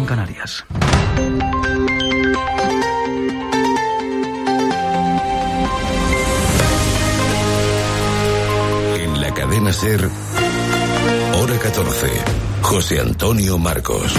Canarias. En la cadena SER, hora 14, José Antonio Marcos.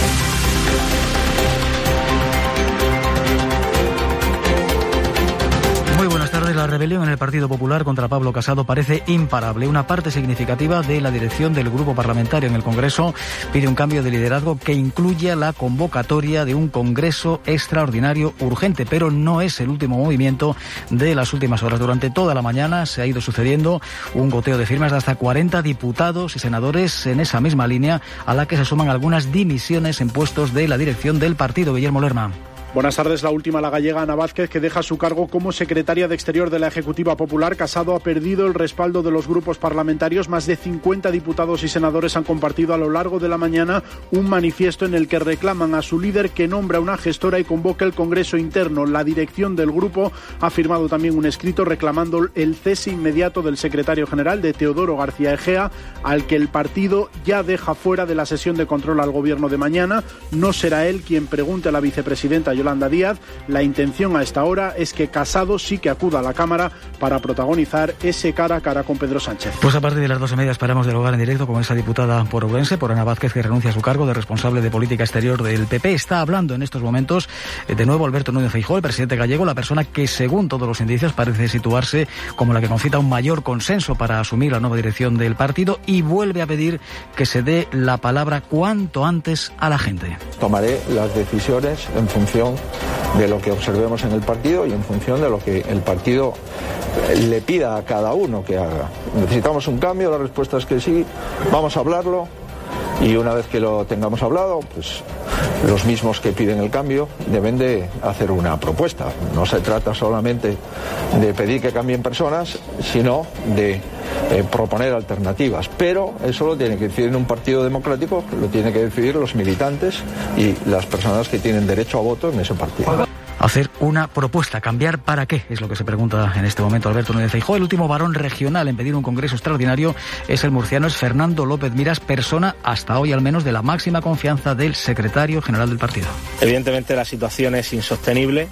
La rebelión en el Partido Popular contra Pablo Casado parece imparable. Una parte significativa de la dirección del grupo parlamentario en el Congreso pide un cambio de liderazgo que incluya la convocatoria de un Congreso extraordinario urgente, pero no es el último movimiento de las últimas horas. Durante toda la mañana se ha ido sucediendo un goteo de firmas de hasta 40 diputados y senadores en esa misma línea, a la que se suman algunas dimisiones en puestos de la dirección del partido. Guillermo Lerma. Buenas tardes. La última, la gallega Ana Vázquez, que deja su cargo como secretaria de Exterior de la Ejecutiva Popular. Casado ha perdido el respaldo de los grupos parlamentarios. Más de 50 diputados y senadores han compartido a lo largo de la mañana un manifiesto en el que reclaman a su líder que nombra una gestora y convoque el Congreso interno. La dirección del grupo ha firmado también un escrito reclamando el cese inmediato del secretario general, de Teodoro García Egea, al que el partido ya deja fuera de la sesión de control al gobierno de mañana. No será él quien pregunte a la vicepresidenta Yolanda Díaz. La intención a esta hora es que Casado sí que acuda a la Cámara para protagonizar ese cara a cara con Pedro Sánchez. Pues a partir de las 12:30 esperamos dialogar en directo con esa diputada por Ourense, por Ana Vázquez, que renuncia a su cargo de responsable de política exterior del PP. Está hablando en estos momentos de nuevo Alberto Núñez Feijóo, el presidente gallego, la persona que según todos los indicios parece situarse como la que concita un mayor consenso para asumir la nueva dirección del partido, y vuelve a pedir que se dé la palabra cuanto antes a la gente. Tomaré las decisiones en función de lo que observemos en el partido y en función de lo que el partido le pida a cada uno que haga. ¿Necesitamos un cambio? La respuesta es que sí. Vamos a hablarlo, y una vez que lo tengamos hablado, pues los mismos que piden el cambio deben de hacer una propuesta. No se trata solamente de pedir que cambien personas, sino de proponer alternativas. Pero eso lo tiene que decidir en un partido democrático, lo tienen que decidir los militantes y las personas que tienen derecho a voto en ese partido. Hacer una propuesta, ¿cambiar para qué? Es lo que se pregunta en este momento Alberto Núñez Feijóo. El último varón regional en pedir un congreso extraordinario es el murciano, es Fernando López Miras, persona hasta hoy al menos de la máxima confianza del secretario general del partido. Evidentemente la situación es insostenible,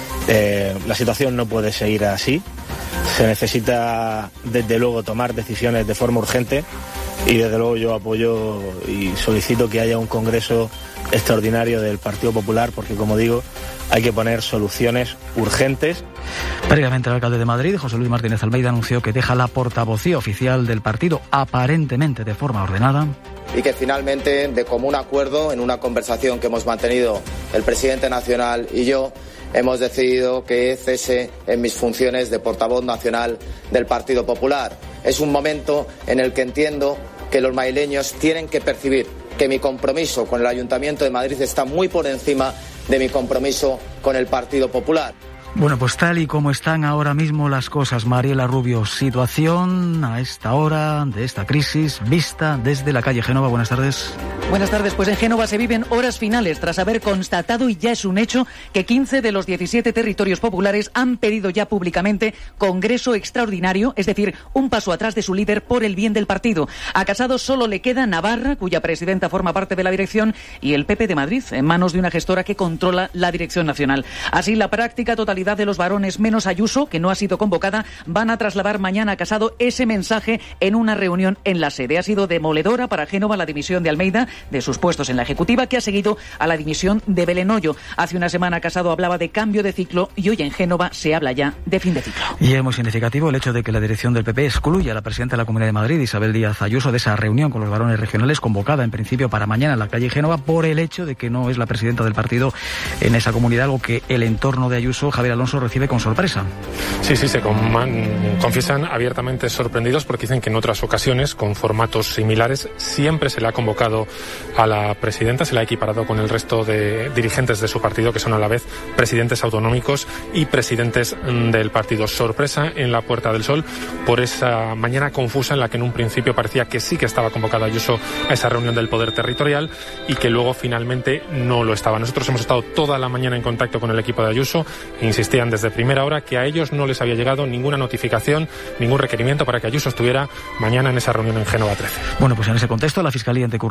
la situación no puede seguir así, se necesita desde luego tomar decisiones de forma urgente, y desde luego yo apoyo y solicito que haya un congreso extraordinario del Partido Popular, porque como digo, hay que poner soluciones urgentes. Previamente el alcalde de Madrid, José Luis Martínez Almeida, anunció que deja la portavocía oficial del partido, aparentemente de forma ordenada. Y que finalmente, de común acuerdo, en una conversación que hemos mantenido el presidente nacional y yo, hemos decidido que cese en mis funciones de portavoz nacional del Partido Popular. Es un momento en el que entiendo que los madrileños tienen que percibir que mi compromiso con el Ayuntamiento de Madrid está muy por encima de mi compromiso con el Partido Popular. Bueno, pues tal y como están ahora mismo las cosas, Mariela Rubio, situación a esta hora de esta crisis vista desde la calle Génova. Buenas tardes. Buenas tardes. Pues en Génova se viven horas finales tras haber constatado, y ya es un hecho, que 15 de los 17 territorios populares han pedido ya públicamente congreso extraordinario, es decir, un paso atrás de su líder por el bien del partido. A Casado solo le queda Navarra, cuya presidenta forma parte de la dirección, y el PP de Madrid, en manos de una gestora que controla la dirección nacional. Así, la práctica totalidad de los varones, menos Ayuso, que no ha sido convocada, van a trasladar mañana a Casado ese mensaje en una reunión en la sede. Ha sido demoledora para Génova la dimisión de Almeida de sus puestos en la Ejecutiva, que ha seguido a la dimisión de Belén Hoyo. Hace una semana Casado hablaba de cambio de ciclo, y hoy en Génova se habla ya de fin de ciclo. Y es muy significativo el hecho de que la dirección del PP excluya a la presidenta de la Comunidad de Madrid, Isabel Díaz Ayuso, de esa reunión con los varones regionales convocada en principio para mañana en la calle Génova, por el hecho de que no es la presidenta del partido en esa comunidad, algo que el entorno de Ayuso, Javier Alonso, recibe con sorpresa. Sí, se confiesan abiertamente sorprendidos, porque dicen que en otras ocasiones, con formatos similares, siempre se le ha convocado a la presidenta, se la ha equiparado con el resto de dirigentes de su partido, que son a la vez presidentes autonómicos y presidentes del partido. Sorpresa en la Puerta del Sol por esa mañana confusa en la que en un principio parecía que sí que estaba convocada Ayuso a esa reunión del poder territorial, y que luego finalmente no lo estaba. Nosotros hemos estado toda la mañana en contacto con el equipo de Ayuso e insistían desde primera hora que a ellos no les había llegado ninguna notificación, ningún requerimiento para que Ayuso estuviera mañana en esa reunión en Génova 13. Bueno, pues en ese contexto la Fiscalía